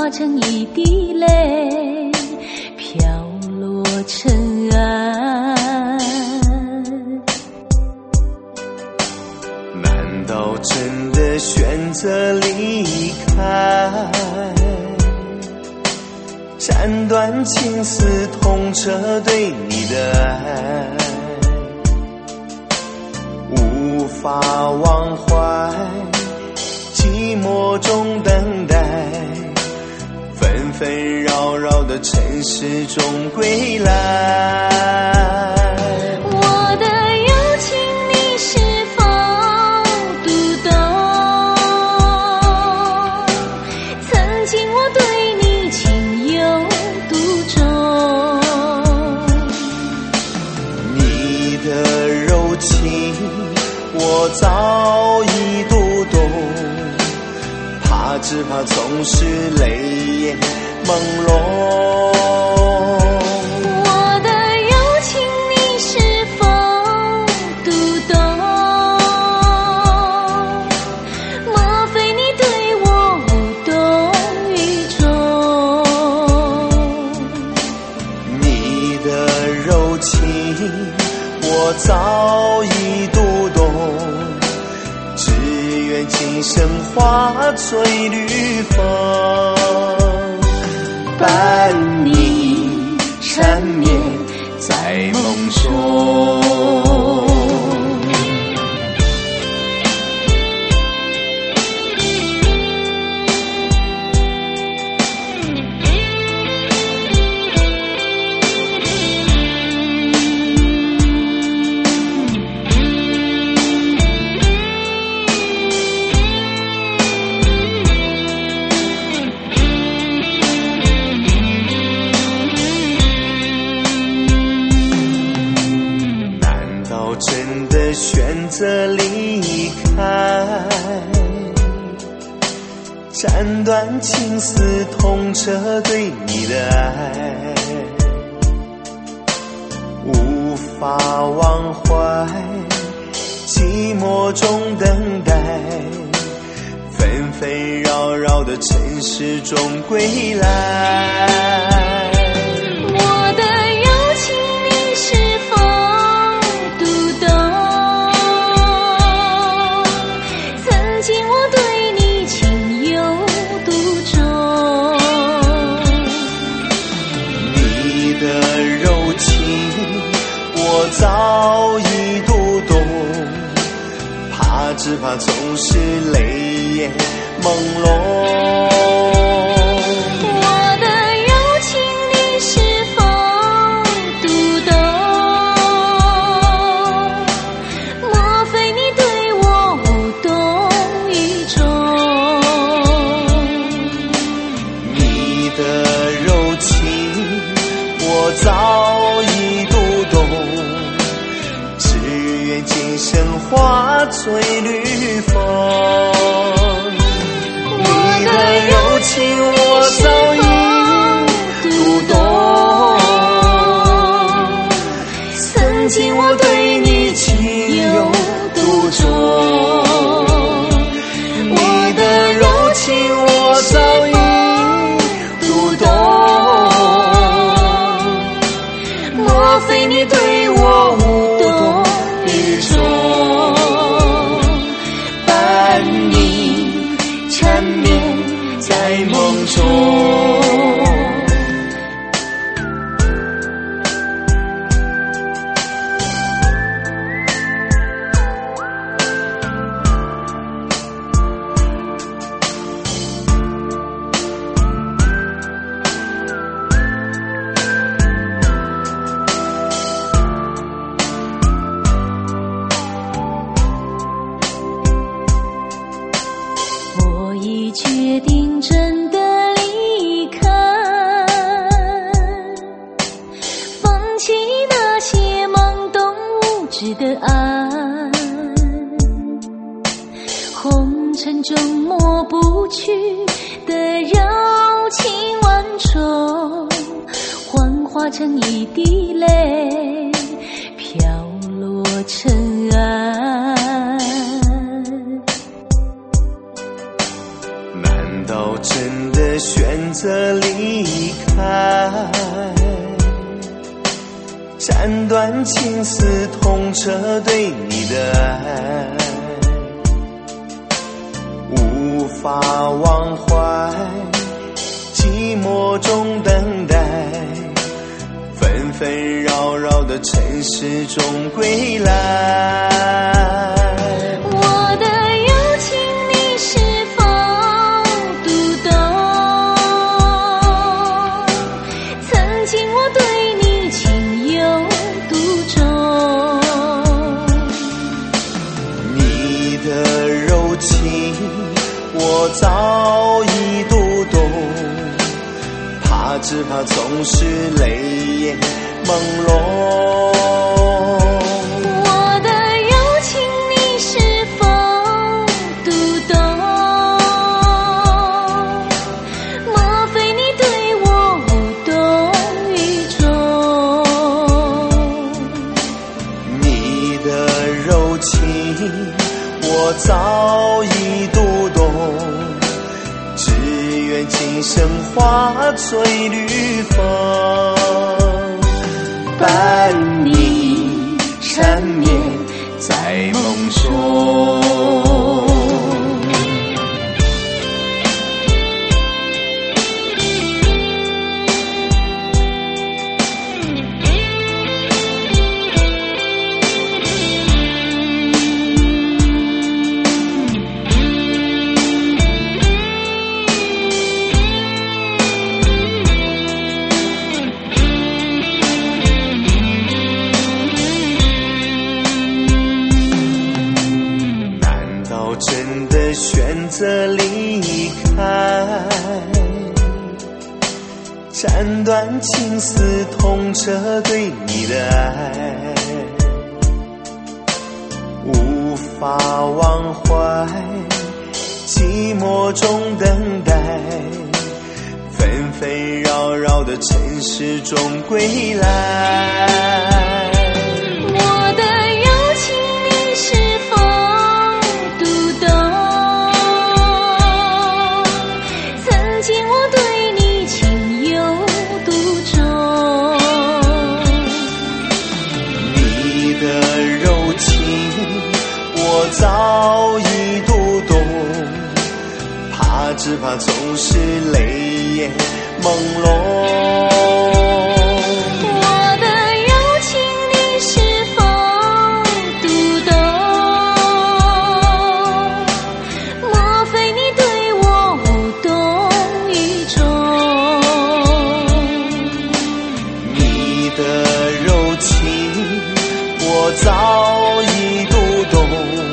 化成一滴泪，飘落尘埃。 难道真的选择离开，斩断情丝，痛彻对你的爱，无法忘怀，寂寞中等待，纷纷扰扰的城市中归来。 我的友情你是否读懂？曾经我对你情有独钟， 你的柔情我早已读懂，只怕总是泪眼朦胧。 我的友情你是否读懂？莫非你对我无动于衷？ 你的柔情我早已读懂，只愿今生化醉绿风，伴你缠绵在梦中。真的选择离开，斩断情丝，痛彻对你的爱，无法忘怀，寂寞中等待，纷纷扰扰的城市中归来。 我的友情你是否早已读懂，只怕总是泪眼朦胧。 我的友情你是否读懂？莫非你对我无动于衷？ 你的柔情我早已读懂，今生化醉绿风。你的柔情我早已读懂，曾经我对你情有独钟。你的柔情我早已读懂，莫非你对我无动于衷，伴你缠绵在梦中。 决定真的离开，放弃那些懵懂无知的爱，红尘中抹不去的柔情万种，幻化成一滴泪，飘落尘埃。 难道真的的选择离开，斩断情丝，痛彻对你的爱，无法忘怀，寂寞中等待，纷纷扰扰的城市中归来。 我的友情你是否读懂？曾经我对你情有独钟， 你的柔情我早已读懂，只怕总是泪眼朦胧。 我的友情你是否读懂？莫非你对我无动于衷？ 你的柔情我早已读懂，只愿今生化醉绿风，伴你缠绵在梦中。选择离开，斩断情丝，痛彻对你的爱，无法忘怀，寂寞中等待，纷纷扰扰的城市中归来。 我的友情你是否读懂？ 早已读懂，只怕总是泪眼朦胧。 我的友情你是否读懂？莫非你对我无动于衷？ 你的柔情我早已读懂，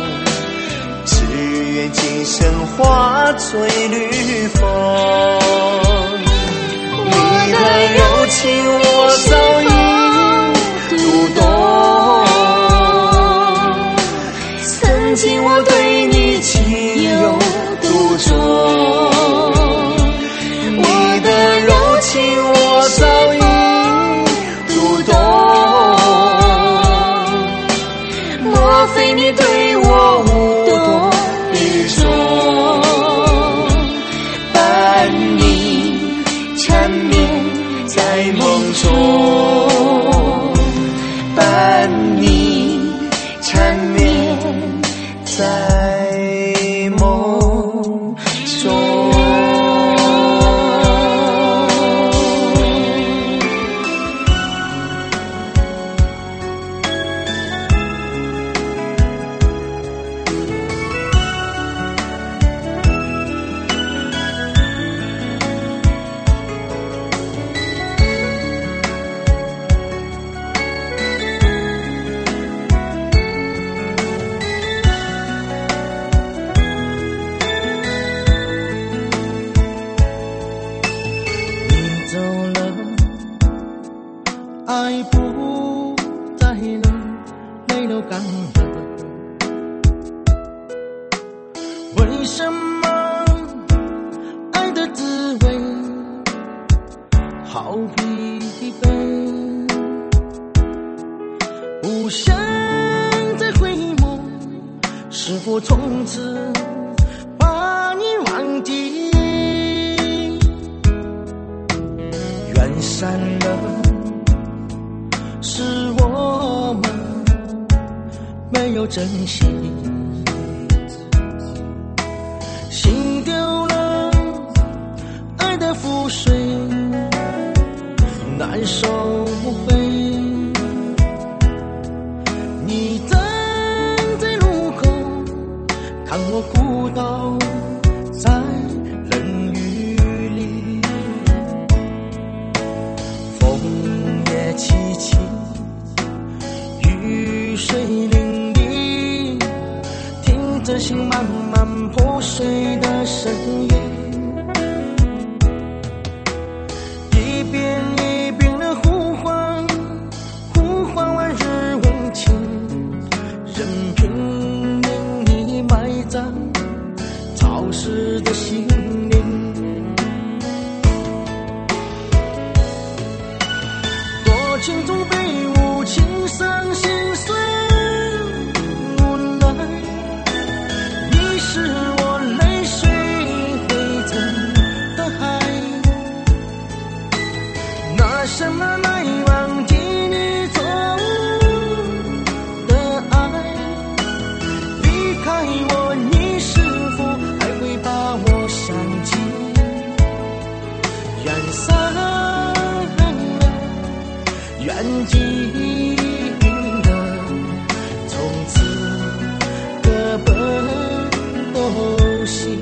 今生化醉绿风。你的柔情我早已读懂，曾经我对你情有独钟。你的柔情我早已读懂，莫非你对我无动于衷？伴你缠绵在梦中，伴你缠绵在梦中。爱不再了，泪都干了。为什么爱的滋味好疲惫？不想再回眸，是否从此把你忘记？ 散了，是我们没有珍惜，心丢了，爱的覆水，难收回。你站在路口，看我哭倒在冷雨里，风也凄凄，雨水淋漓，听着心慢慢破碎的声音，一遍一遍的呼唤，呼唤完日问情，任凭你埋葬潮湿的心灵。多情中被无情伤心碎，无奈你是我泪水汇成的海，拿什么来忘记你走的爱？离开我，你是否还会把我想起？燃散了，缘尽了，从此各奔东西。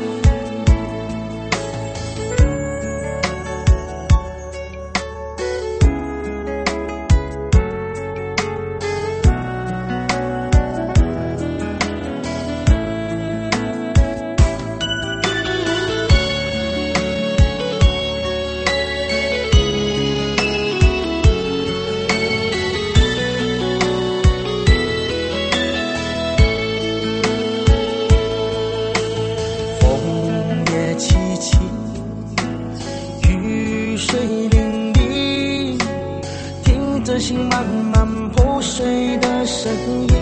心慢慢破碎的声音，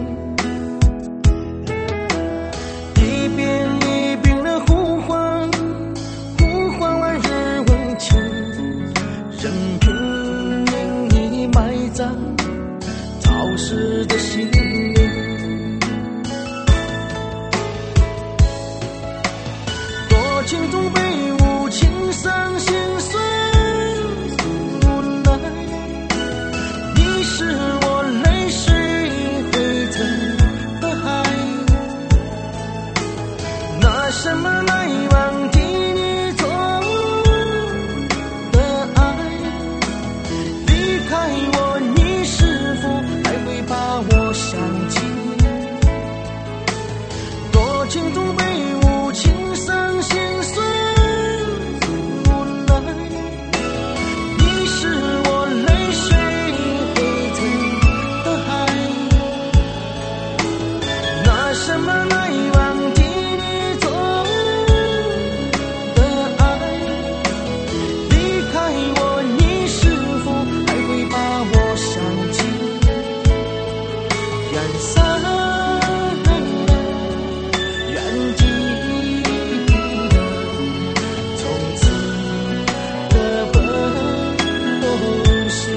一遍一遍的呼唤，呼唤完日问情，任凭你埋葬潮湿的心灵。多情中被无情伤心碎，无奈是我泪水汇成的海，拿什么来忘记你走的爱？离开我，你是否还会把我想起？多情中被无情伤心碎，无奈你是我泪水什么来忘记你走的爱？离开我，你是否还会把我想起？燃散了，缘尽了，从此各奔东西。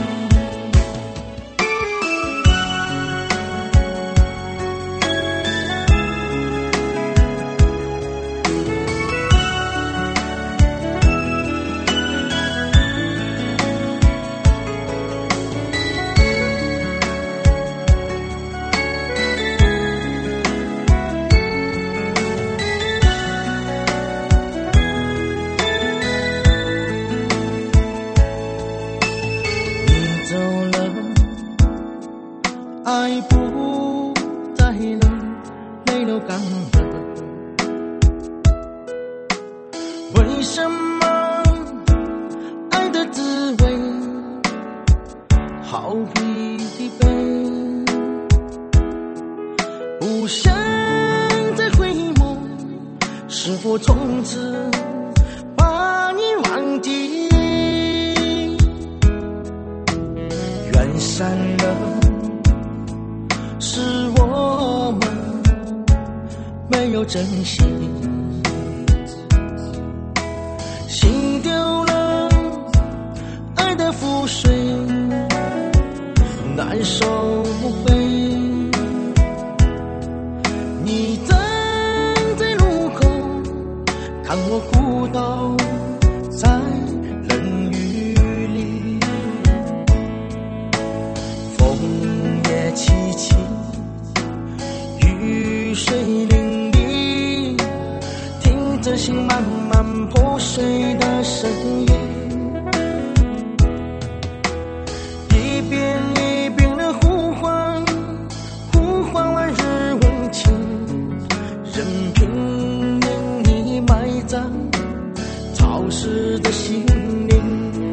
爱不在了，泪都干了，为什么爱的滋味好疲惫？不想再回眸，是否从此把你忘记？缘散了，是我们没有珍惜，心丢了， 覆水，难收不回。你站在路口，看我哭倒在冷雨里，风也凄凄，雨水淋漓，听着心慢慢破碎的声音，一遍一遍的呼唤，呼唤往日温情，任凭你埋葬潮湿的心灵。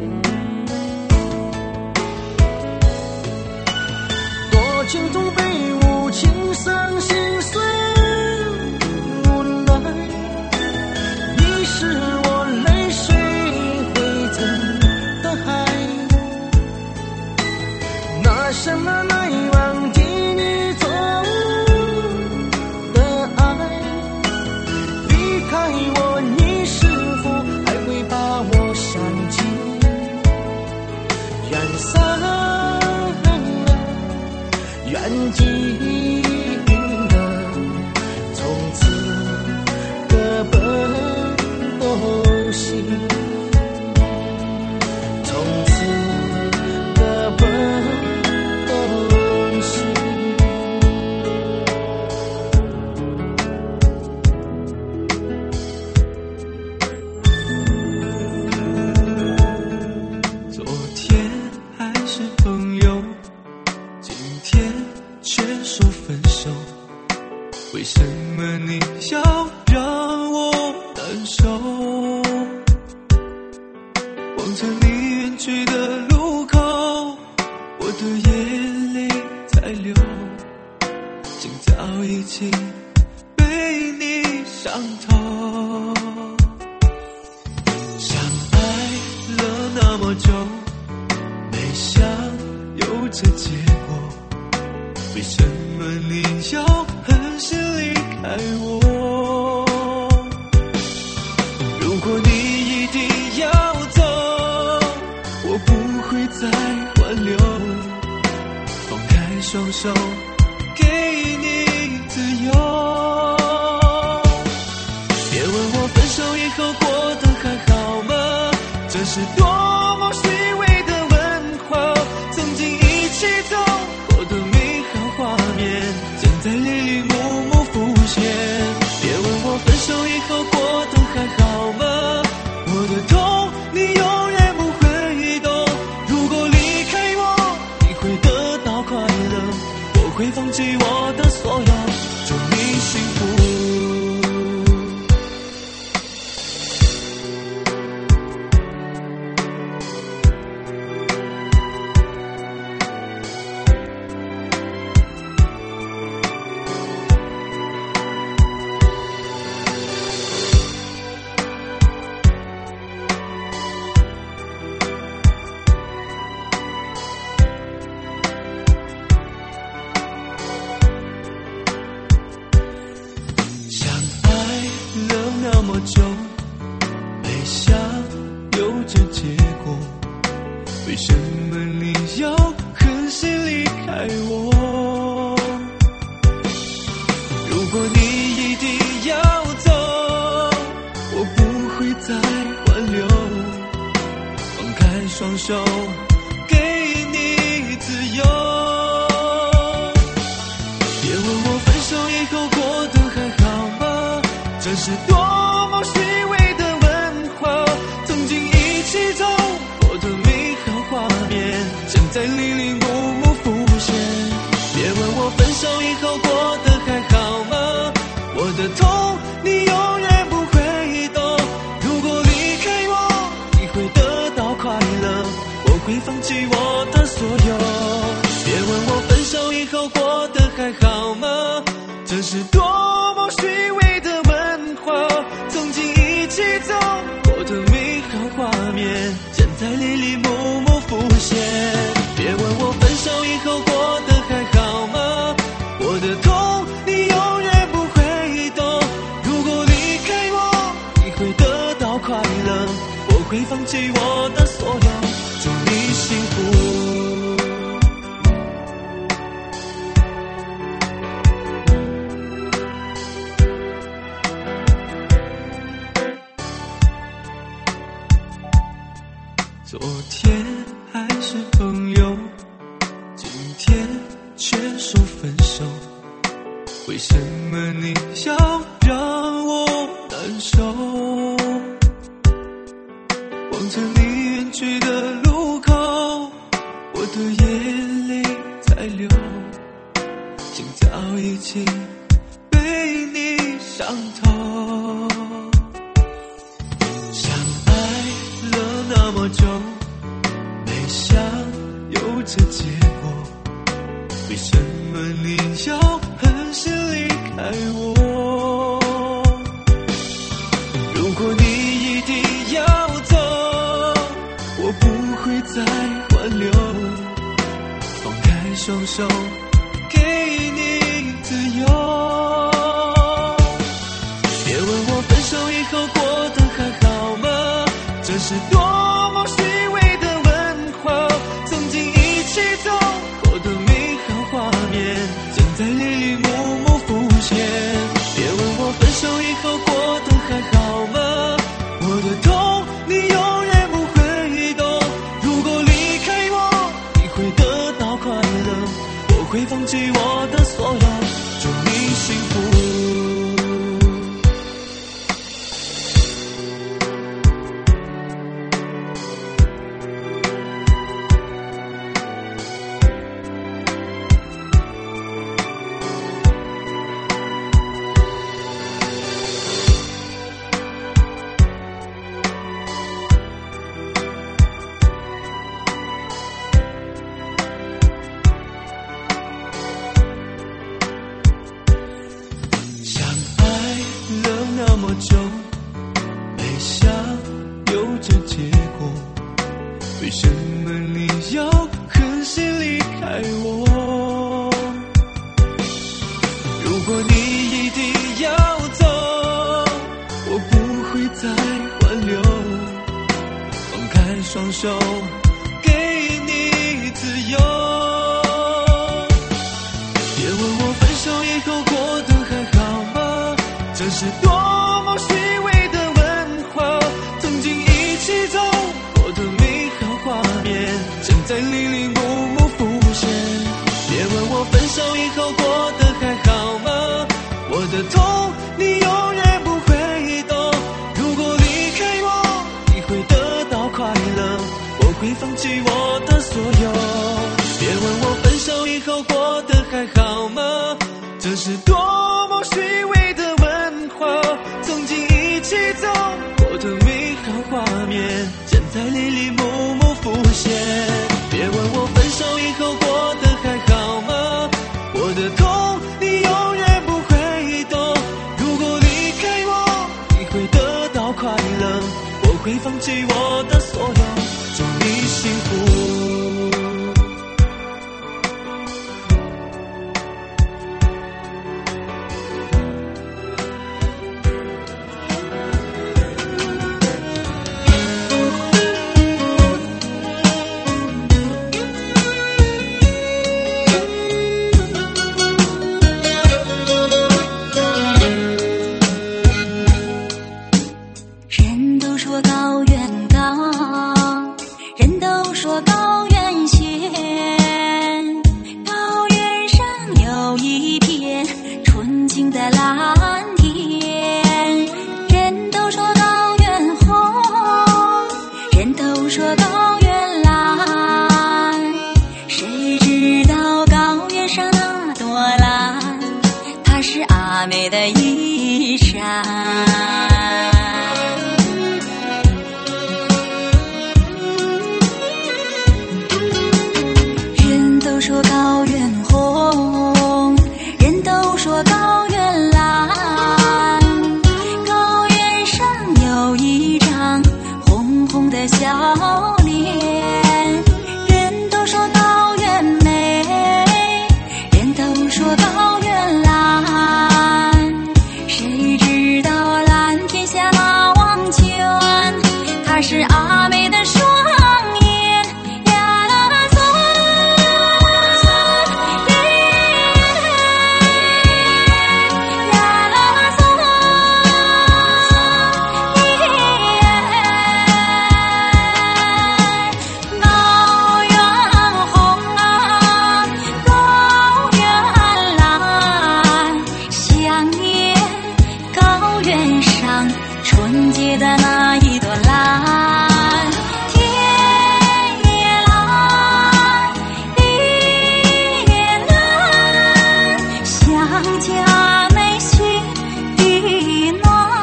多情中被无情伤心碎，无奈你是我泪水汇成的海，拿什么来忘记你走的爱？离开我，你是否还会把我想起？燃散远近的，从此各奔东西，从此各奔东西。 昨天还是朋友，今天却说分手，为什么你要让我难受？望着你远去的路口，我的眼泪在流，心早已经被你伤透。相爱了那么久，没想有这结果，为什么你要狠心离开我？如果你一定要走，我不会再挽留，放开双手给你自由。别问我分手以后过得还好吗，这是多么虚伪的问话，曾经一起走过的美好画面，正在泪里默默浮现。别问我分手以后过得还好吗，我的痛你永远不会懂。如果离开我，你会得到快乐，我会放弃我的所有，祝你幸福。那么久，没想有这结果，为什么你要狠心离开我？如果你一定要走，我不会再挽留，放开双手给你自由。别问我分手以后过得还好吗，这是多么虚伪的问话，曾经一起走过的美好画面，正在历历默默浮现。别问我分手以后过得还好吗，我的痛你永远不会懂。如果离开我，你会得到快乐，我会放弃我的所有。别问我分手以后过得还好吗，这是多么虚伪的问话，曾经一起走过的美好画面，正在泪里默默浮现。别问我分手以后过得还好吗，我的痛你永远不会懂。如果离开我，你会得到快乐，我会放弃我的所有，祝你幸福。 昨天还是朋友，今天却说分手，为什么你要让我难受？望着你远去的路口，我的眼泪在流，心早已经被你伤透。相爱了那么久，没想有这结果，为什么你要狠心离开我？如果你一定要走，我不会再挽留，放开双手给你自由。别问我分手以后过得还好吗，这是多么虚伪的问话，曾经一起走过的美好画面正在历历幕幕浮现。别问我分手以后过得还好吗，我的痛你永远不会懂，如果离开我你会得到快乐，我会放弃我的所有，祝你幸福。那么久，没想有这结果，为什么你要狠心离开我？如果你一定要走，我不会再挽留，放开双手给你自由。别问我分手以后过得还好吗，这是多么虚伪的问话，曾经一起走过的美好画面正在历历幕幕浮现。别问我分手以后过得还好吗，我的痛你永远不会懂，如果离开我你会得到快乐，我会放弃我的所有。别问我分手以后过得还好吗，这是多么虚伪的问话，曾经一起走过的美好画面正在历历幕幕浮现。别问我分手以后过得还好吗，我的痛你永远不会懂，如果离开我你会得到快乐，我会放弃我的所有，祝你幸福。 谁知道原上纯洁的那一朵蓝，天也蓝，地也蓝，想家没心的暖。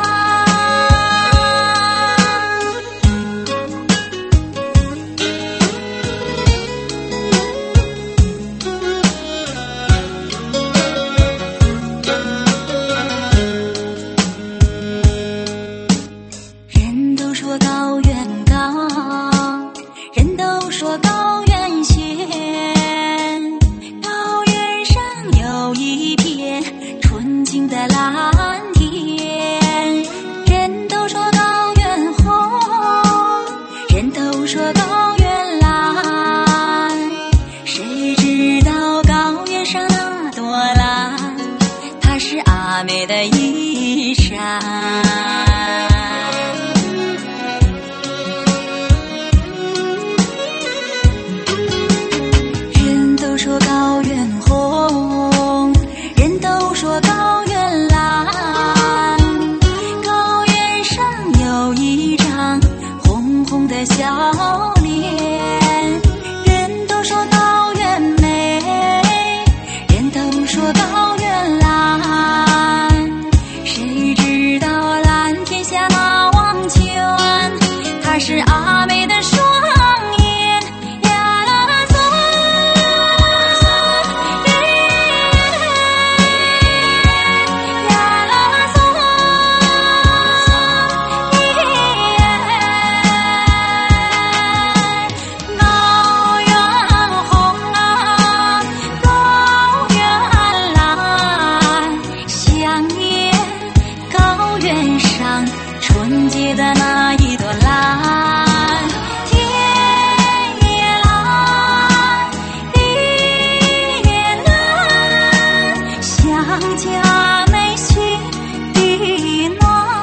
人都说高原高，人都说高原险，高原上有一片纯净的蓝天。人都说高原红，人都说高原蓝，谁知道高原上那朵蓝，它是阿妹的衣裳。人都说高原红，人都说高原蓝，高原上有一张红红的笑脸。人都说高原美，人都说高原蓝，谁知道蓝天下那忘泉，它是阿妹的双眼呀啦啦嗦，呀啦啦嗦，高原红啊，高原蓝，想念高原上纯洁的那一朵蓝，天也蓝，地也蓝，想家没心的暖。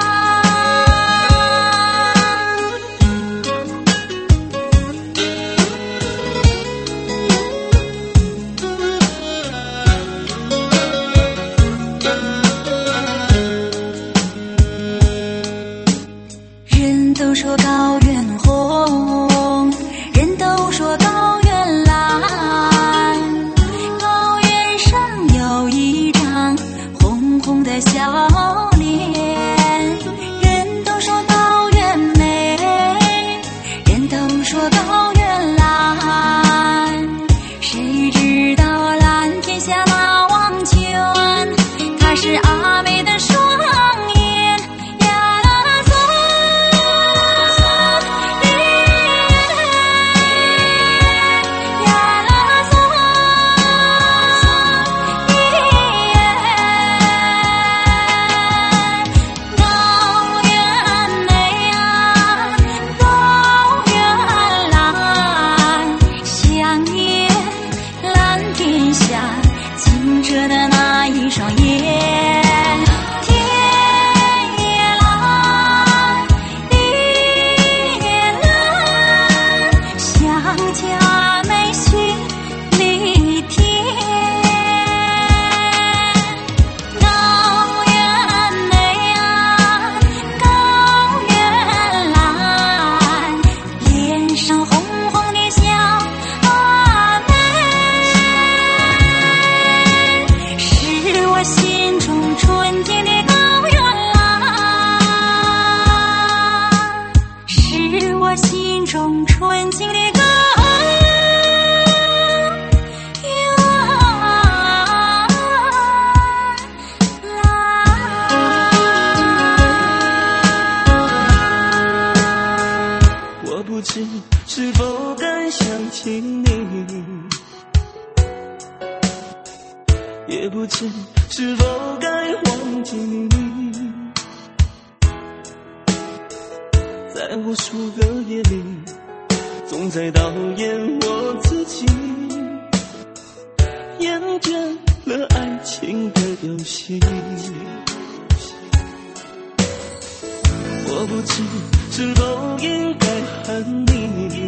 人都说高原红，人都说高原蓝，高原上有一张红红的笑脸。人都说高原美，人都说高原蓝，谁知道蓝天下那忘泉，它是阿妹的双眼呀啦啦嗦，呀啦啦嗦，高原美啊，高原蓝，想念蓝天下清澈的那一双眼。天也蓝，地也蓝，想家没心里甜。高原美啊，高原蓝，脸上红红的笑阿妹，是我心中纯洁的高原蓝，是我心中纯净的高原蓝。 我不知是否该想起你，也不知是否该忘记你，在无数个夜里，总在导演我自己，厌倦了爱情的游戏。我不知是否应该恨你，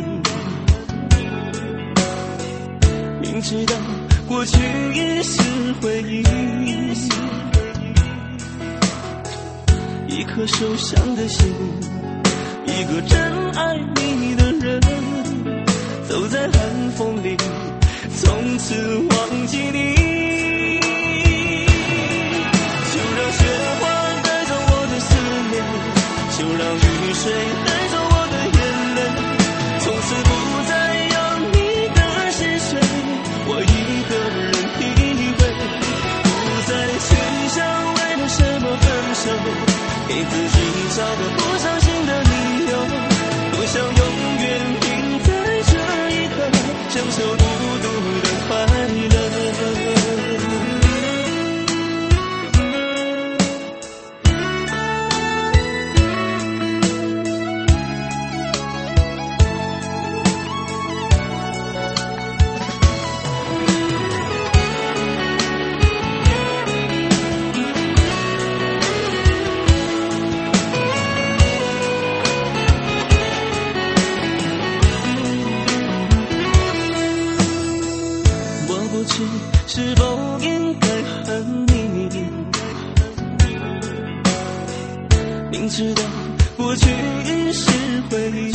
明知道过去已是回忆， 一颗受伤的心，一个真爱你的人，走在寒风里，从此忘记你。就让雪花带走我的思念，就让雨水带走我的眼泪，从此不再有你的心碎，我一个人体会，不再去想为了什么分手，给自己找个不伤心的理由，多想永远停在这一刻，享受孤独的快乐。是否应该恨你？明知道过去已是回忆，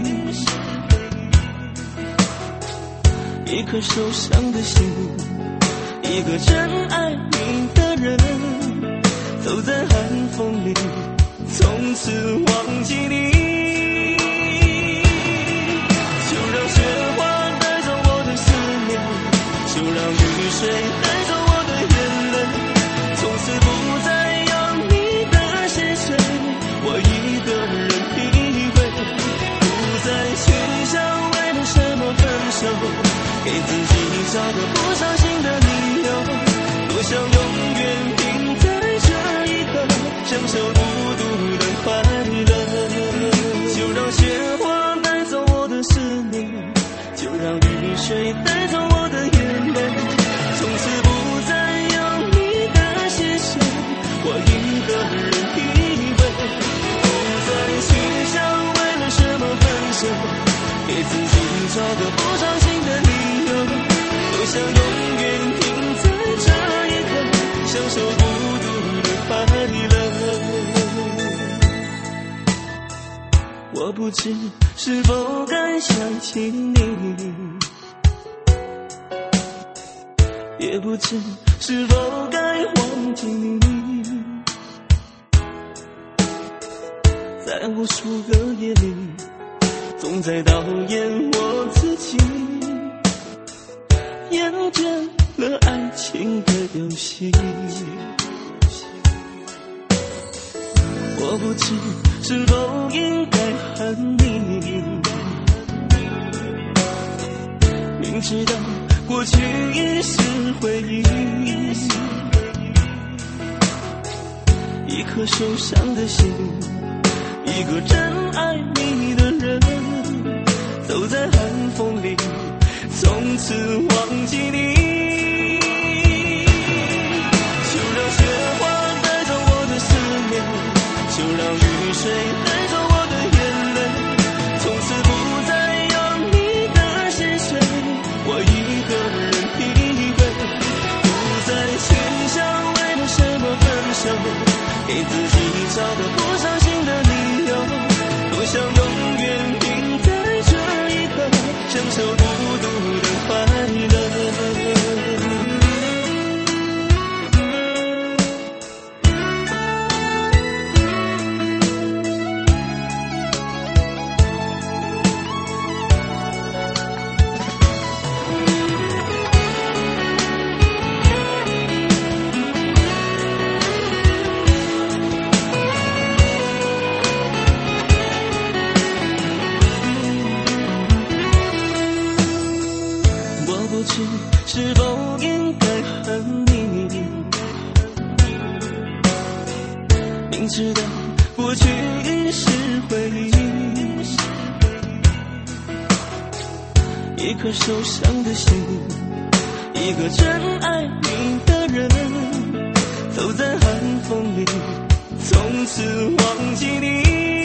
一颗受伤的心，一个真爱你的人，走在寒风里，从此忘记你。就让雪花带走我的思念，就让雨水带走我的眼泪，从此不再有你的心碎，我一个人体会，不再去想为了什么分手，给自己找个不伤心的理由，多想永远停在这一刻，享受孤独的快乐。就让雪花带走我的思念，就让雨水带走我的眼泪，从此不再有你的心碎，我一个人体会，不再去想为了什么分手，给自己找个不伤心的理由，多想永远停在这一刻，享受孤独的快乐。我不知是否该想起你，也不知是否该忘记你，在无数个夜里，总在导演我自己，厌倦了爱情的游戏。我不知是否应该恨你，明知道过去已是回忆，一颗受伤的心，一个真爱你的人，走在寒风里，从此忘记你。就让雪花带走我的思念，就让雨水带走我的眼泪，从此不再有你的心碎，我一个人体会，不再去想为了什么分手，给自己找个不伤心的理由，多想永远停在这一刻，享受孤独的快乐。是否应该恨你，明知道过去已是回忆，一颗受伤的心，一个真爱你的人，走在寒风里，从此忘记你。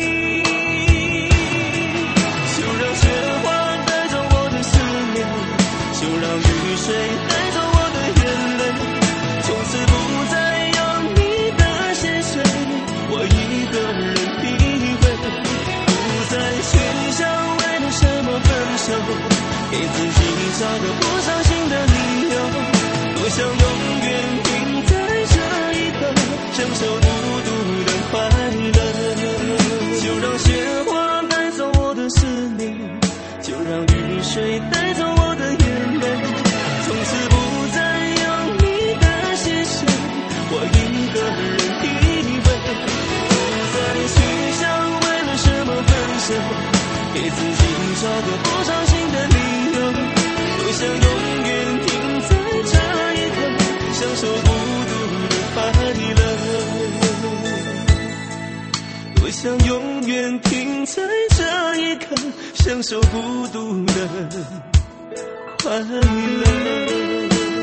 就让雪花带走我的思念，就让雨水带走我的眼泪，从此不再有你的心碎，我一个人体会，不再去想为了什么分手，给自己找个不伤心的理由，多想永远停在这一刻，享受孤独的快乐。就让雪花带走我的思念，就让雨水带走我的眼泪，从此不再有你的视线，我一个人体会，不再去想为了什么分手，给自己找个不伤心的理由，多想永远停在这一刻，享受孤独的快乐，多想永远停在这一刻，享受孤独的快乐。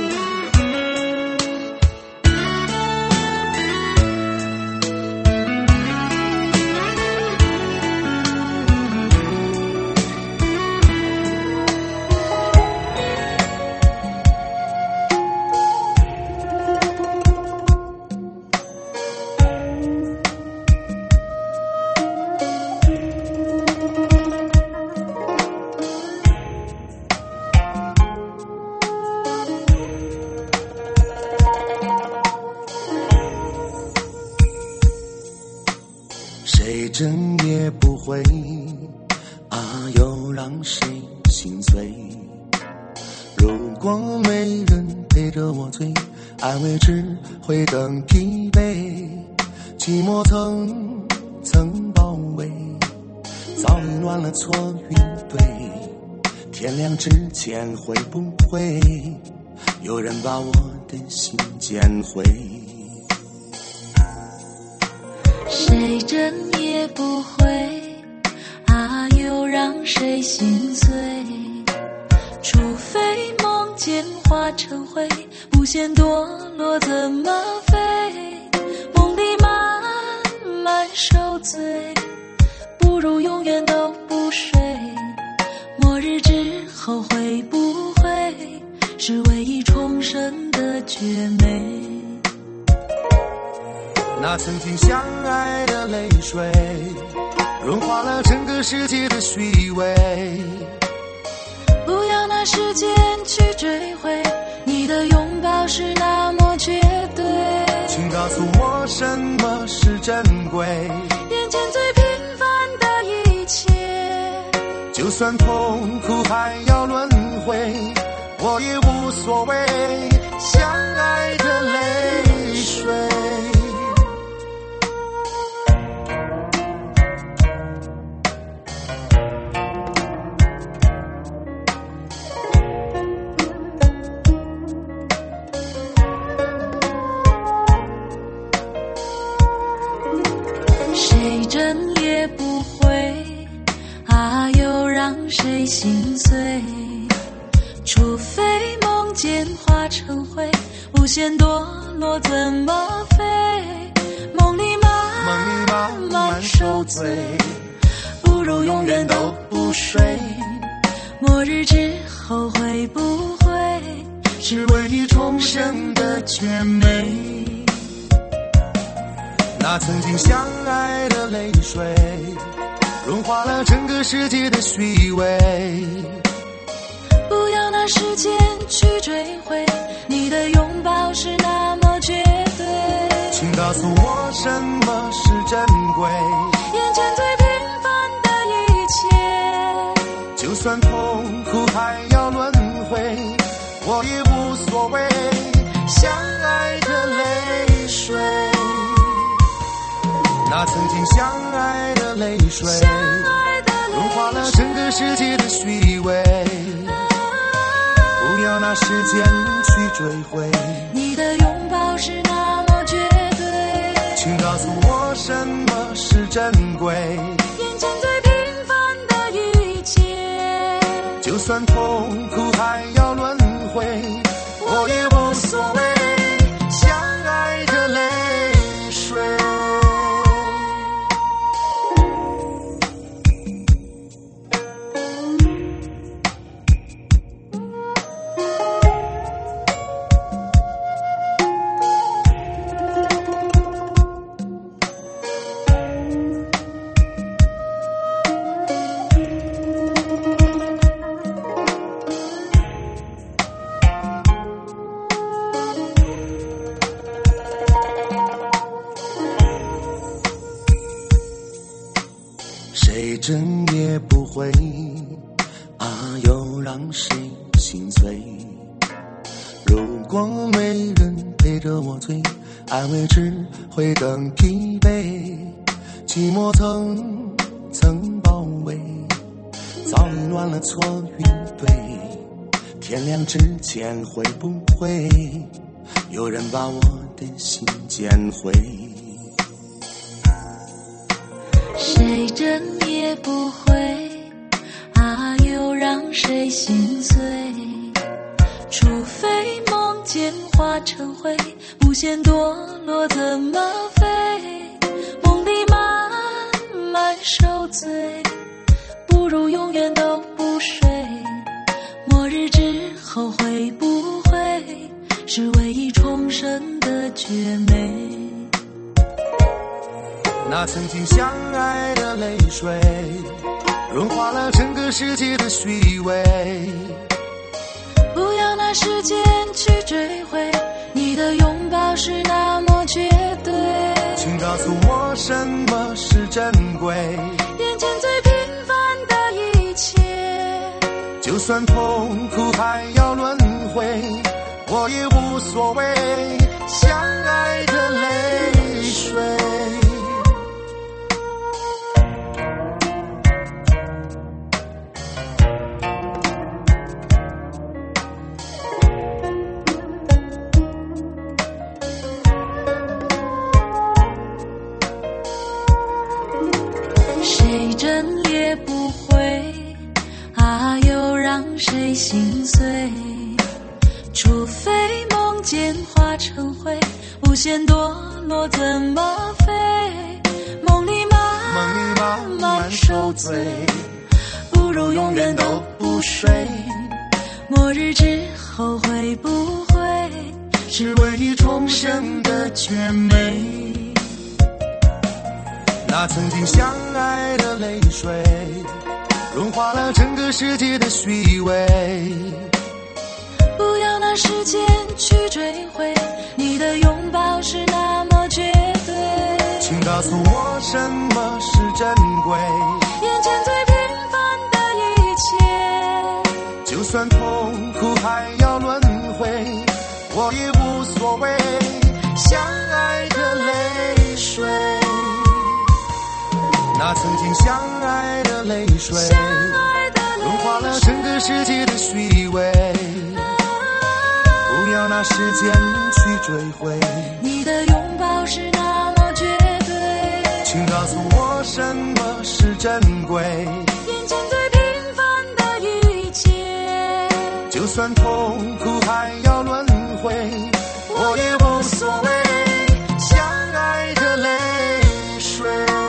谁争也不会啊，又让谁心碎？如果没人陪着我醉，安慰只会更疲惫。寂寞层层包围，早已乱了错与对。天亮之前会不会有人把我的心捡回？ 谁争也不会啊，又让谁心碎？除非梦见化成灰，不嫌堕落怎么飞？梦里慢慢受罪，不如永远都不睡。末日之后会不会是唯一重生的绝美？ 那曾经相爱的泪水，融化了整个世界的虚伪。 不要拿时间去追回，你的拥抱是那么绝对。 请告诉我什么是珍贵？ 眼前最平凡的一切， 就算痛苦还要轮回，我也无所谓。相爱的泪水。 谁争也不会啊，又让谁心碎？除非梦见化成灰，无限堕落怎么飞？梦里慢慢受罪，不如永远都不睡。末日之后会不会是唯一重生的绝美？ 那曾经相爱的泪水，融化了整个世界的虚伪。 不要拿时间去追回，你的拥抱是那么绝对。 请告诉我什么是珍贵？ 眼前最平凡的一切， 就算痛苦还要轮回，我也无所谓。相爱的泪水。那曾经相爱的泪水，融化了整个世界的虚伪。不要拿时间去追回， 你的拥抱是那么绝对。 请告诉我什么是珍贵？ 眼前最平凡的一切， 就算痛苦还要轮回，我也无所谓。相爱的泪水。 谁争也不会，又让谁心碎。如果没人陪着我醉，安慰只会更疲惫。寂寞层包围，早已乱了错与对。天亮之前会不会有人把我的心捡回？ 谁争也不会，又让谁心碎。除非梦见化成灰，无限堕落的吗啡，梦里慢慢受罪，不如永远都不睡。末日之后会不会是唯一重生的绝美？ 那曾经相爱的泪水，融化了整个世界的虚伪。 不要拿时间去追回，你的拥抱是那么绝对。 请告诉我什么是珍贵， 眼前最平凡的一切， 就算痛苦还要轮回，我也无所谓。相爱的泪水， 谁争也不会，又让谁心碎。除非梦见化成灰，无限堕落的吗啡，梦里慢慢受罪，不如永远都不睡。末日之后会不会是唯一重生的绝美？ 那曾经相爱的泪水，融化了整个世界的虚伪。 不要拿时间去追回，你的拥抱是那么绝对。 请告诉我什么是珍贵， 眼前最平凡的一切， 就算痛苦还要轮回，我也无所谓。相爱的泪水，那曾经相爱的泪水，融化了整个世界的虚伪。不要拿时间去追回， 你的拥抱是那么绝对。 请告诉我什么是珍贵， 眼前最平凡的一切， 就算痛苦还要轮回，我也无所谓。相爱的泪水，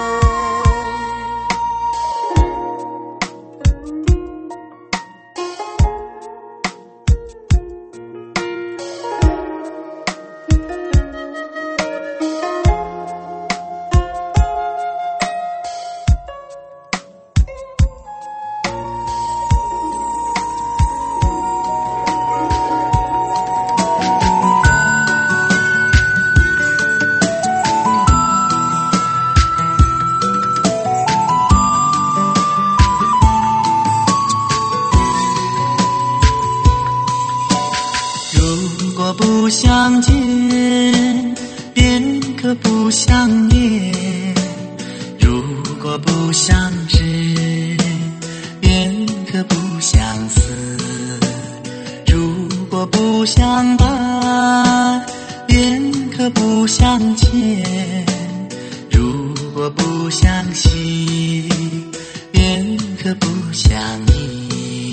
不相见，便可不相念；如果不相知，便可不相思；如果不相伴，便可不相欠；如果不相惜，便可不相依。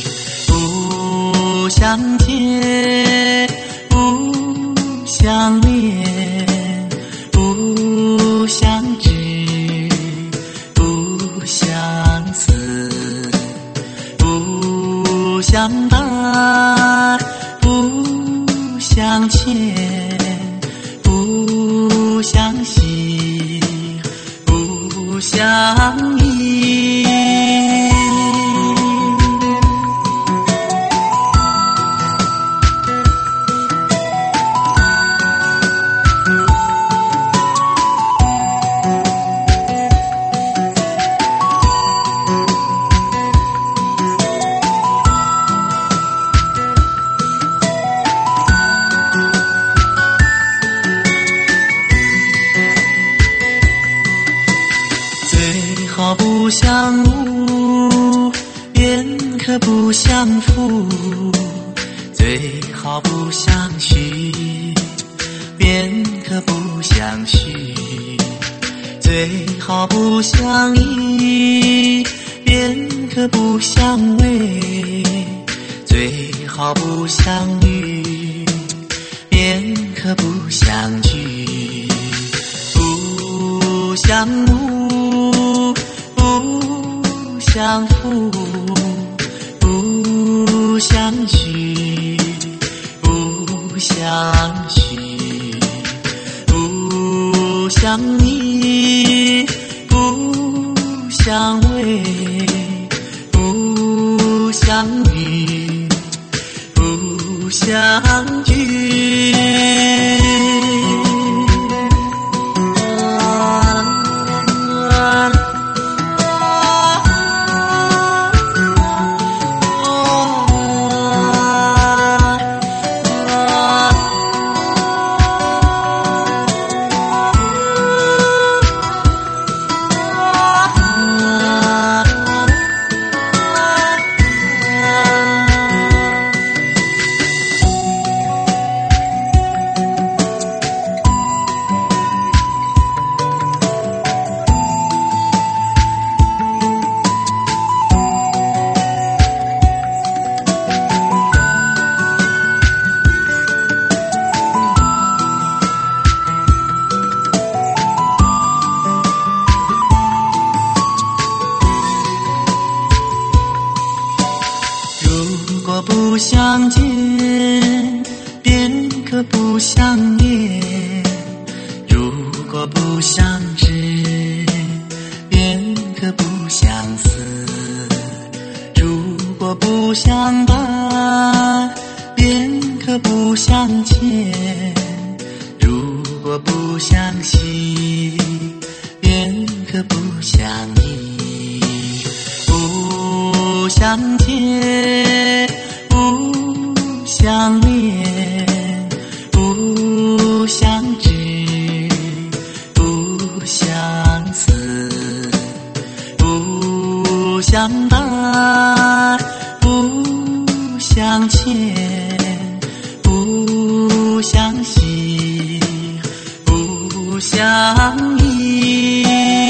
不相见，不相恋，不相知，不相思，不相伴，不相欠，不相惜，不相依。 最好不相误，便可不相负，最好不相许，便可不相许，最好不相依，便可不相偎，最好不相遇，便可不相聚，不相误，不相负，不相许，不相许，不相依，不相偎，不相遇，不相聚。如果不相见，便可不相念；如果不相知，便可不相思；如果不相伴，便可不相欠；如果不相惜，便可不相依；不相见，不相恋，不相知，不相思，不相伴，不相欠，不相惜，不相依。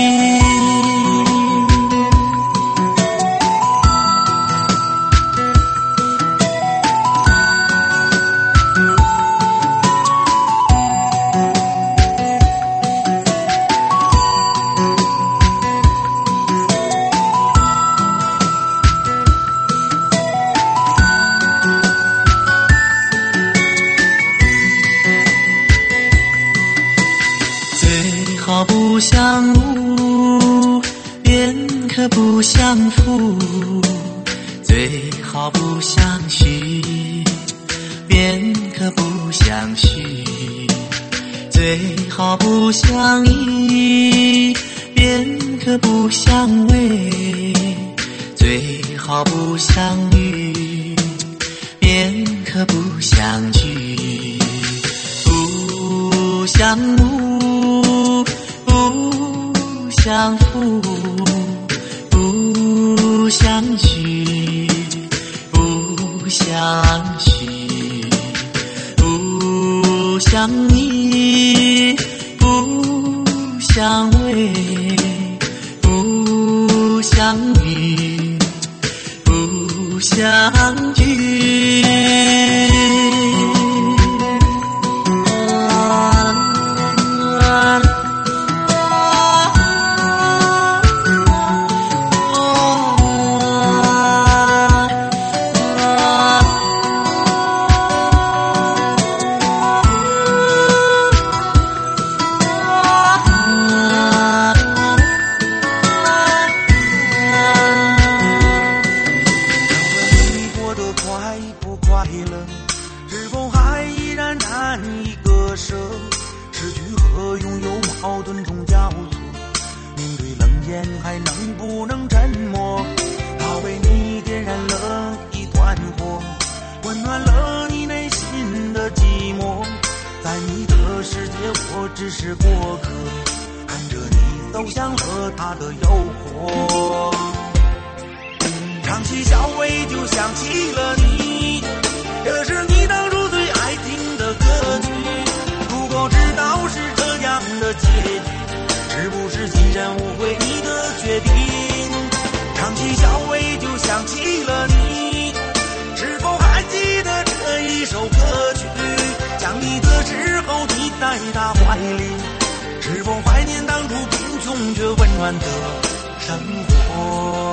最好不相误，便可不相负；最好不相许，便可不相许；最好不相依，便可不相偎；最好不相遇，便可不相聚。不相误，不相负，不相许，不相许，不相依，不相偎，不相遇，不相聚。 是否还依然难以割舍？失去和拥有矛盾中交错，面对冷眼还能不能沉默？他为你点燃了一团火，温暖了你内心的寂寞。在你的世界我只是过客，看着你走向了他的诱惑。唱起小薇就想起了你，这是你当初最爱听的歌曲。如果知道是这样的结局，是不是竟然误会你的决定？唱起小薇就想起了你，是否还记得这一首歌曲？将你的时候你在他怀里，是否怀念当初贫穷却温暖的生活？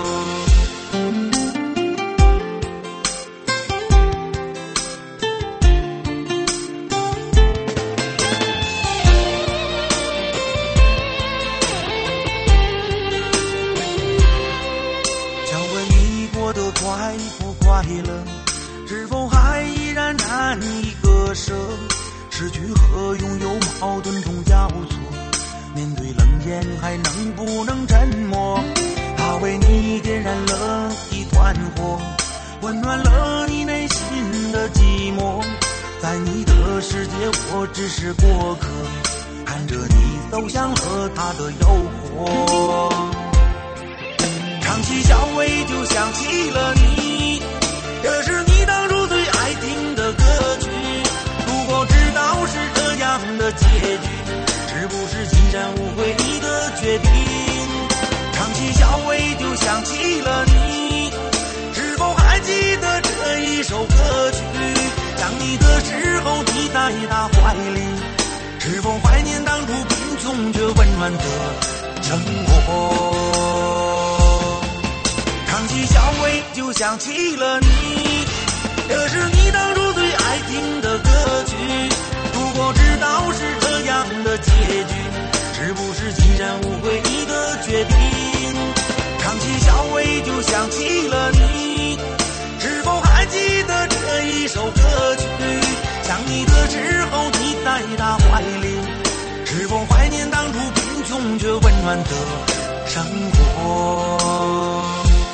快不快乐？是否还依然难以割舍？失去和拥有矛盾中交错，面对冷眼还能不能沉默？他为你点燃了一团火，温暖了你内心的寂寞。在你的世界我只是过客，看着你走向了他的诱惑。唱起小薇就想起了你，这是你当初最爱听的歌曲。如果知道是这样的结局，是不是竟然误会你的决定？唱起小薇就想起了你，是否还记得这一首歌曲？想你的时候你在他怀里，是否怀念当初贫穷却温暖的生活？唱起小薇就想起了你，这是你当初最爱听的歌曲。如果知道是这样的结局，是不是竟然误会你的决定？唱起小薇就想起了你，是否还记得这一首歌曲？想你的时候你在他怀里，是否怀念当初贫穷却温暖的生活？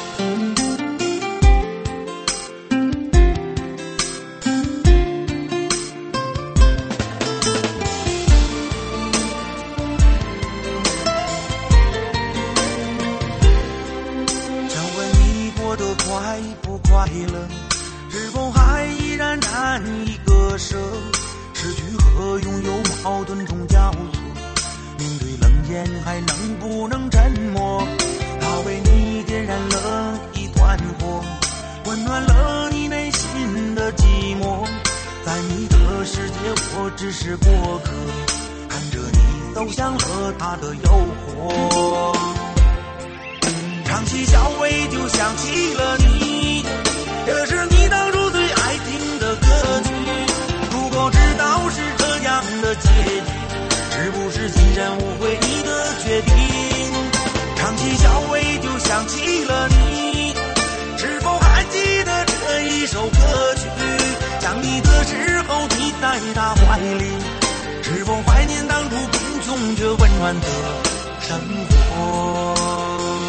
快不快乐？是否还依然难以割舍？失去和拥有矛盾中交错，面对冷眼还能不能沉默？他为你点燃了一团火，温暖了你内心的寂寞。在你的世界我只是过客，看着你走向了他的诱惑。唱起小薇就想起了你，这是你当初最爱听的歌曲。如果知道是这样的结局，是不是竟然误会你的决定？唱起小薇就想起了你，是否还记得这一首歌曲？想你的时候你在他怀里，是否怀念当初贫穷却温暖的生活？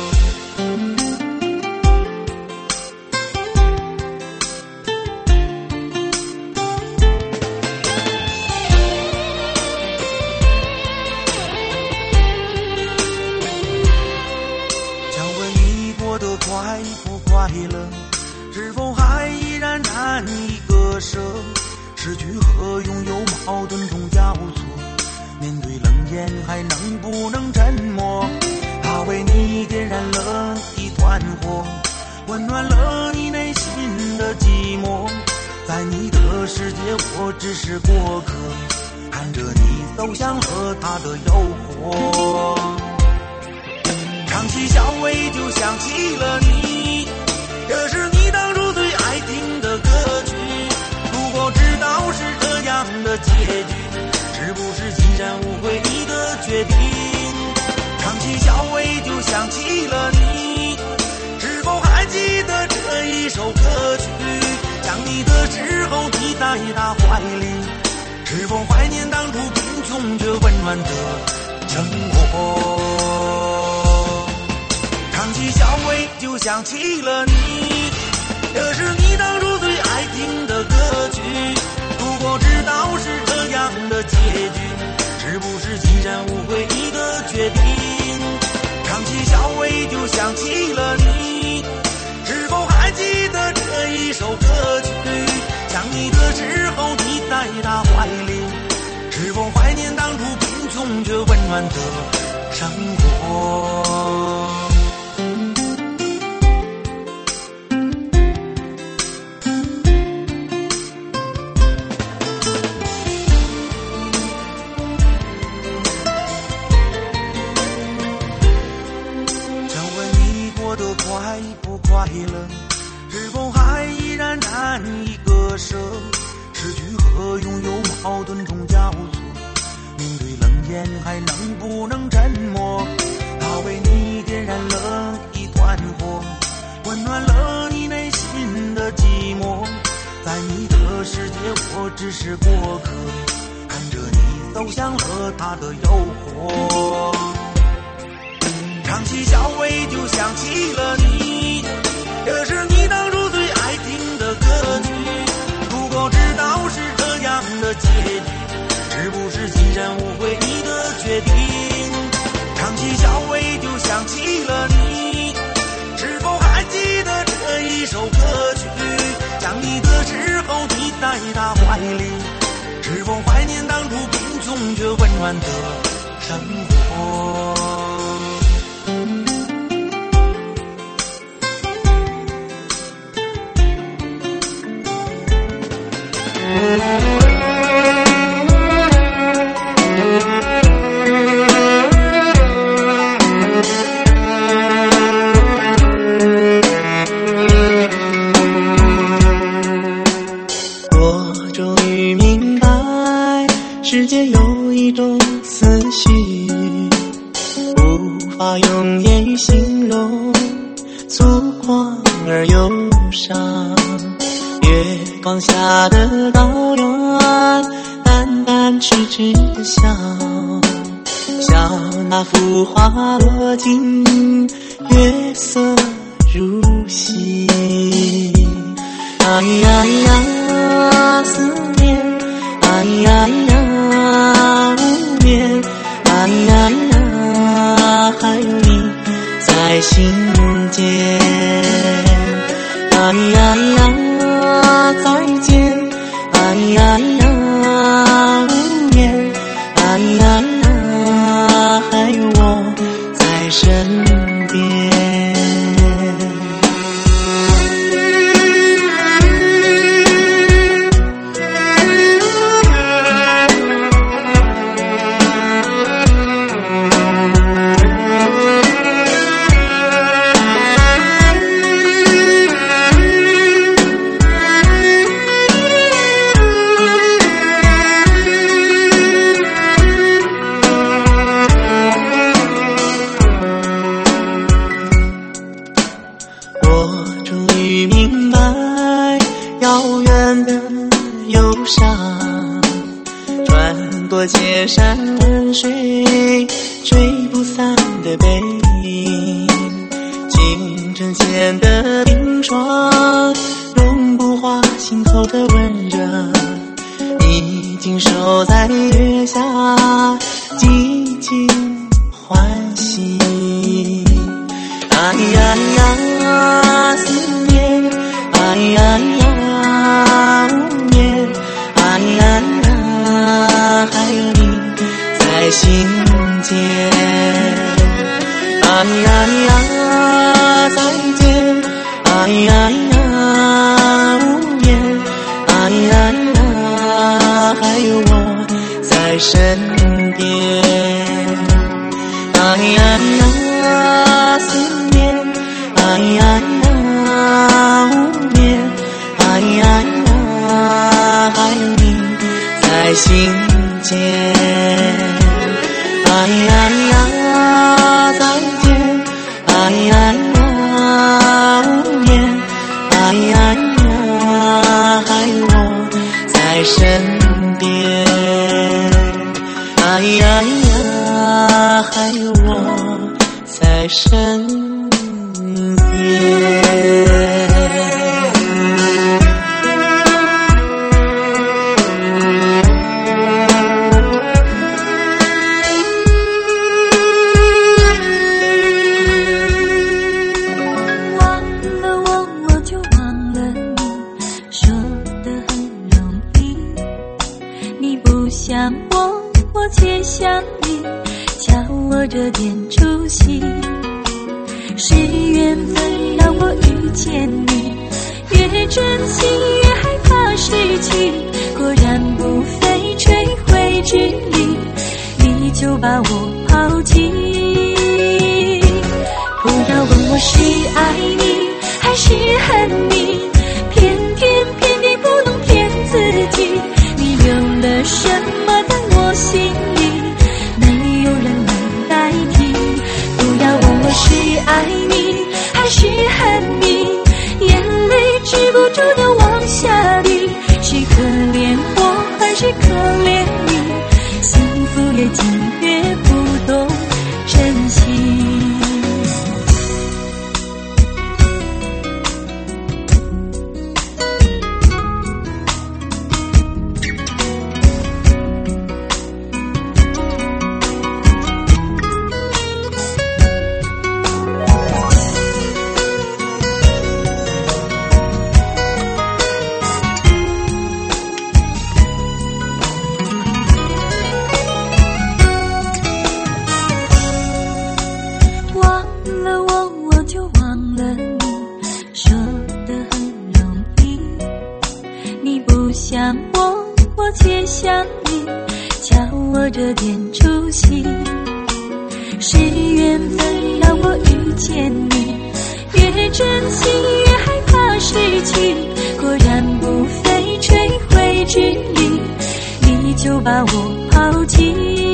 快不快乐？是否还依然难以割舍？失去和拥有矛盾中交错，面对冷眼还能不能沉默？他为你点燃了一团火，温暖了你内心的寂寞。在你的世界我只是过客，看着你走向了他的诱惑。唱起小薇就想起了你，这是你当初最爱听的歌曲。如果知道是这样的结局，是不是竟然误会你的决定？唱起小薇就想起了你，是否还记得这一首歌曲？想你的时候你在他怀里，是否怀念当初贫穷却温暖的生活？唱起小薇就想起了你，这是你当初最爱听的歌曲。如果知道是这样的结局，是不是然无悔你的决定。唱起小薇就想起了你，是否还记得这一首歌曲？想你的时候你在他怀里，是否怀念当初贫穷却温暖的生活？快不快乐？是否还依然难以割舍？失去和拥有矛盾中交错，面对冷眼还能不能沉默？他为你点燃了一团火，温暖了你内心的寂寞。在你的世界我只是过客，看着你走向了他的诱惑。唱起小薇就想起了你，这是你当初最爱听的歌曲。如果知道是这样的结局，是不是既然无悔你的决定？唱起小薇就想起了你，是否还记得这一首歌曲？想你的时候你在他怀里，是否怀念当初贫穷却温暖的生活？ 我终于明白，世界有一种思绪，无法用言语形容，粗犷而忧伤。月光下的高原，淡淡痴痴的笑，像那幅画落尽，月色如洗。哎呀呀，思念，哎呀呀，无眠，哎呀呀，还有你在心间。哎呀呀，再见，哎呀呀，无眠，哎呀呀，还有我在身边。千山万水追不散的背影，清晨前的冰霜融不化心头的温热，你紧守在月下寂静欢喜。哎呀呀，思念，哎呀呀，无眠，哎呀呀，还有你在心间。哎呀呀，再见，哎呀呀，无言，哎呀呀，还有我在身边。哎呀呀，思念，哎呀呀，无眠，哎呀呀，还有你在心间。哎呀呀，再见，哎呀呀，无言，哎呀呀，还有我在身边。哎呀呀，还有我在身边。 分让我遇见你，越珍惜越害怕失去，果然不费吹灰之力，你就把我抛弃。不要问我是爱你还是恨你，偏地不能骗自己，你用了什么在我心里，没有人能代替。不要问我是爱你还是恨你，眼泪止不住的往下滴，是可怜我还是可怜你，幸福越近越不懂珍惜。想我却想你，教我这点出息。是缘分让我遇见你，越珍惜越害怕失去，果然不费吹灰之力，你就把我抛弃。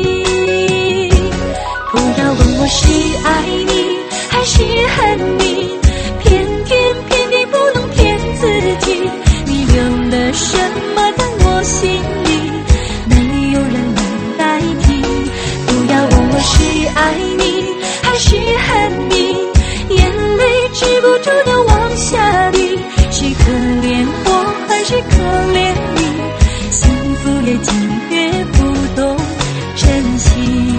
不要问我是爱你还是恨你，偏地不能骗自己，你用了什么在我心里，没有人能代替。不要问我是爱你还是恨你，眼泪止不住的往下滴，是可怜我还是可怜你，幸福越近越不懂珍惜。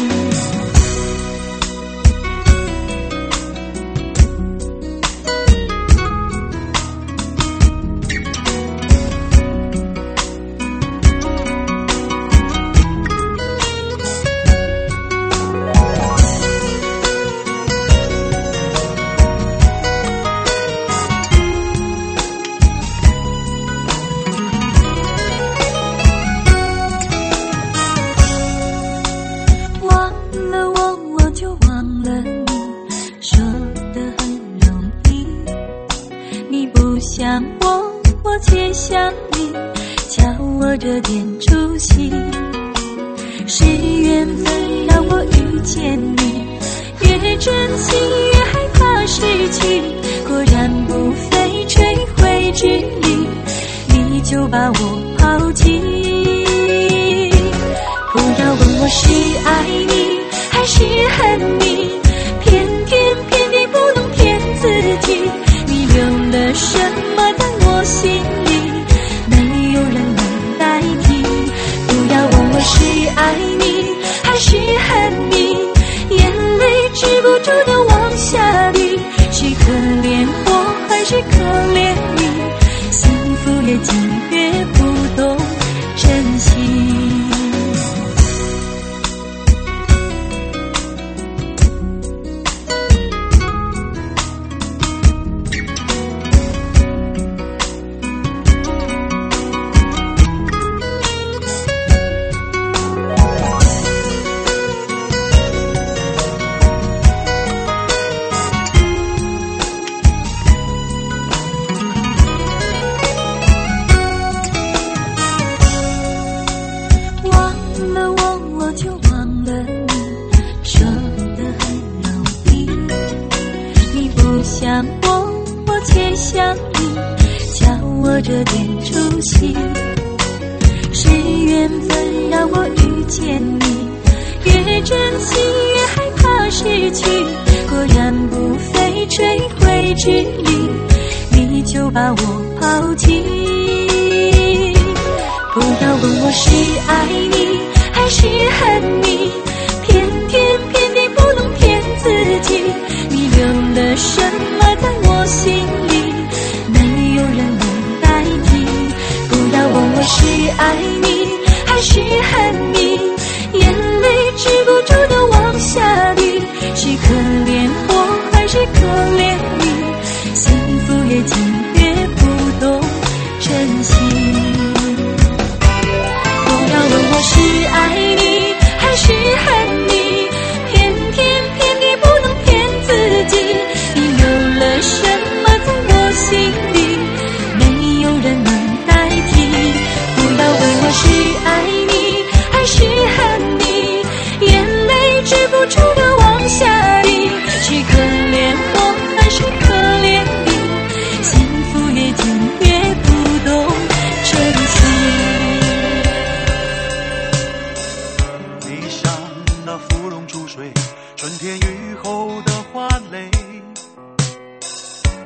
想我却想你，教我这点出息。是缘分让我遇见你，越珍惜越害怕失去，果然不费吹灰之力，你就把我抛弃。不要问我是爱你还是恨你，偏地不能骗自己，你用了什么在我心里，没有人能代替。不要问我是爱你还是恨你，眼泪止不住的往下滴，是可怜我还是可怜你，幸福越近越不懂珍惜。想我却想你，教我这点出息。是缘分让我遇见你，越珍惜越害怕失去，果然不费吹灰之力，你就把我抛弃。不要问我是爱你还是恨你，偏地不能骗自己，你用了什么在我心里，没有人能代替。不要问我是爱你还是恨你，眼泪止不住的往下滴，是可怜我还是可怜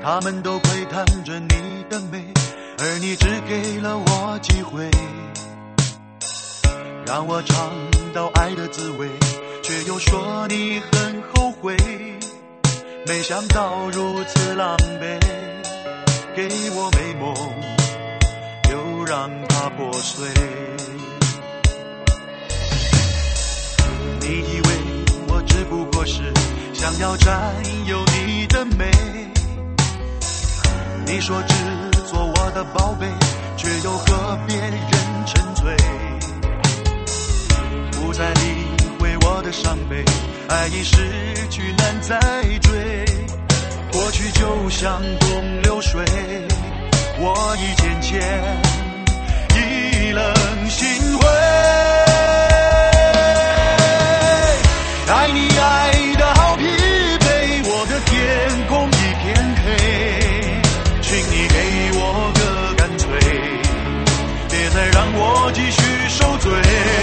他们都窥探着你的美，而你只给了我机会，让我尝到爱的滋味，却又说你很后悔。没想到如此狼狈，给我美梦又让它破碎。你以为我只不过是想要占有你的美，你说只做我的宝贝，却又和别人沉醉，不再理会我的伤悲，爱已失去难再追，过去就像东流水，我已渐渐意冷心灰。爱你爱得好疲惫，我的天空一片黑，请你给我个干脆，别再让我继续受罪。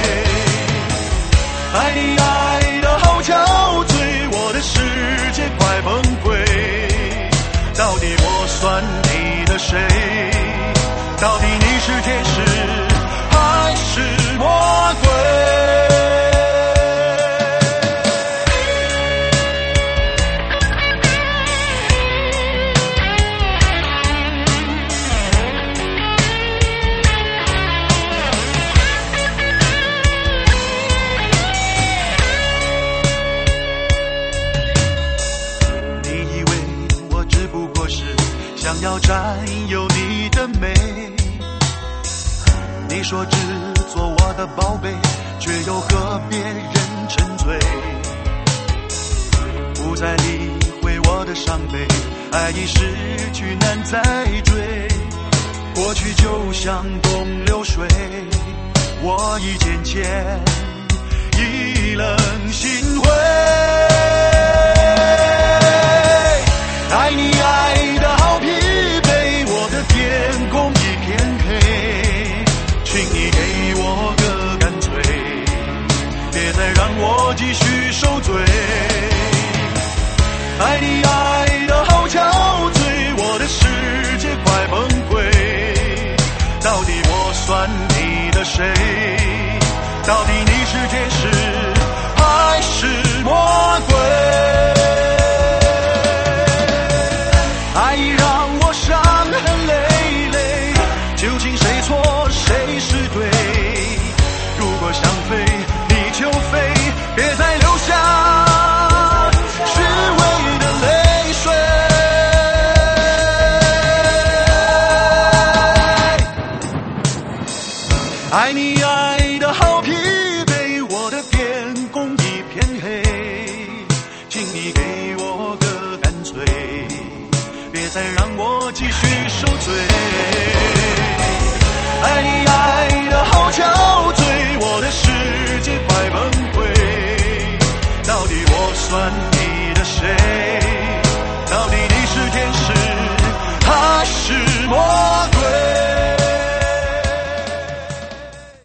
爱你爱得好憔悴，我的世界快崩溃，到底我算你的谁？到底你是天使还是魔鬼？想要占有你的美，你说只做我的宝贝，却又和别人沉醉，不再理会我的伤悲，爱已失去难再追，过去就像东流水，我已渐渐意冷心灰。爱你爱得好疲惫，我的天空一片黑，请你给我个干脆，别再让我继续受罪。爱你爱得好憔悴，我的世界快崩溃，到底我算你的谁？到底你是天使还是魔鬼？爱已让我伤痕累累，究竟谁错谁是对？如果想飞你就飞，别再留下虚伪的泪水。爱你爱得好疲惫，我的天空一片黑，请你给我个干脆，别再让我继续受罪。